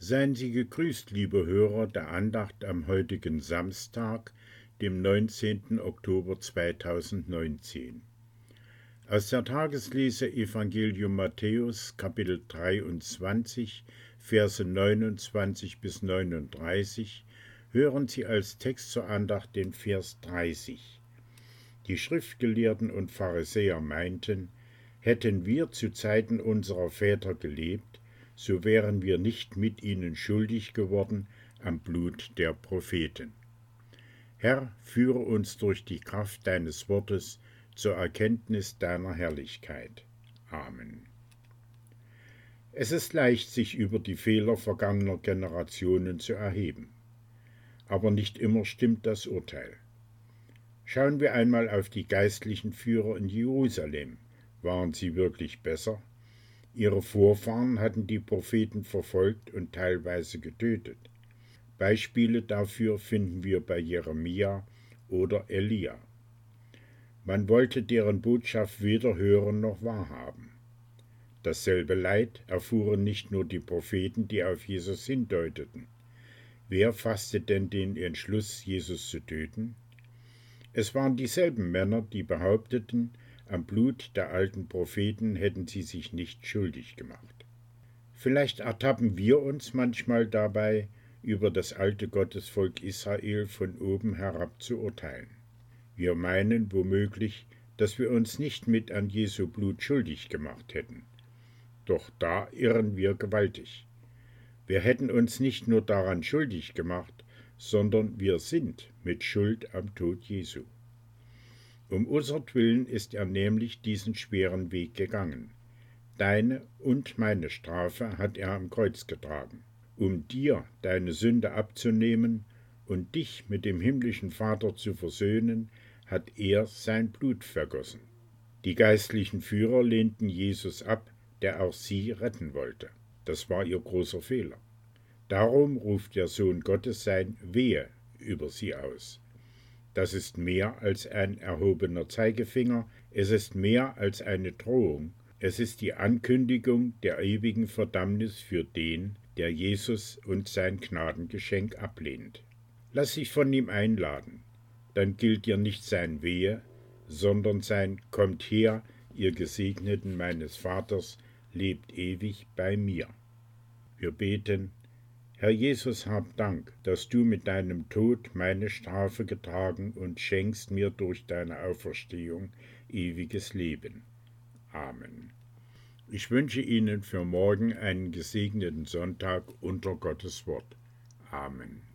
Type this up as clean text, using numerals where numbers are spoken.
Seien Sie gegrüßt, liebe Hörer der Andacht am heutigen Samstag, dem 19. Oktober 2019. Aus der Tageslese Evangelium Matthäus, Kapitel 23, Verse 29 bis 39, hören Sie als Text zur Andacht den Vers 30. Die Schriftgelehrten und Pharisäer meinten, hätten wir zu Zeiten unserer Väter gelebt, so wären wir nicht mit ihnen schuldig geworden am Blut der Propheten. Herr, führe uns durch die Kraft deines Wortes zur Erkenntnis deiner Herrlichkeit. Amen. Es ist leicht, sich über die Fehler vergangener Generationen zu erheben. Aber nicht immer stimmt das Urteil. Schauen wir einmal auf die geistlichen Führer in Jerusalem. Waren sie wirklich besser? Ihre Vorfahren hatten die Propheten verfolgt und teilweise getötet. Beispiele dafür finden wir bei Jeremia oder Elia. Man wollte deren Botschaft weder hören noch wahrhaben. Dasselbe Leid erfuhren nicht nur die Propheten, die auf Jesus hindeuteten. Wer fasste denn den Entschluss, Jesus zu töten? Es waren dieselben Männer, die behaupteten, am Blut der alten Propheten hätten sie sich nicht schuldig gemacht. Vielleicht ertappen wir uns manchmal dabei, über das alte Gottesvolk Israel von oben herab zu urteilen. Wir meinen womöglich, dass wir uns nicht mit an Jesu Blut schuldig gemacht hätten. Doch da irren wir gewaltig. Wir hätten uns nicht nur daran schuldig gemacht, sondern wir sind mit Schuld am Tod Jesu. Um unsertwillen ist er nämlich diesen schweren Weg gegangen. Deine und meine Strafe hat er am Kreuz getragen, um dir deine Sünde abzunehmen und dich mit dem himmlischen Vater zu versöhnen, hat er sein Blut vergossen. Die geistlichen Führer lehnten Jesus ab, der auch sie retten wollte. Das war ihr großer Fehler. Darum ruft der Sohn Gottes sein Wehe über sie aus. Das ist mehr als ein erhobener Zeigefinger, es ist mehr als eine Drohung, es ist die Ankündigung der ewigen Verdammnis für den, der Jesus und sein Gnadengeschenk ablehnt. Lass dich von ihm einladen, dann gilt dir nicht sein Wehe, sondern sein Kommt her, ihr Gesegneten meines Vaters, lebt ewig bei mir. Wir beten: Herr Jesus, hab Dank, dass du mit deinem Tod meine Strafe getragen und schenkst mir durch deine Auferstehung ewiges Leben. Amen. Ich wünsche Ihnen für morgen einen gesegneten Sonntag unter Gottes Wort. Amen.